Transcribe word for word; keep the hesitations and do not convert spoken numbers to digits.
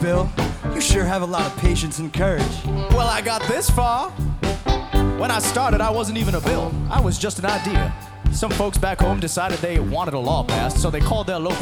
Bill. You sure have a lot of patience and courage. Well, I got this far. When I started, I wasn't even a bill. I was just an idea. Some folks back home decided they wanted a law passed, so they called their local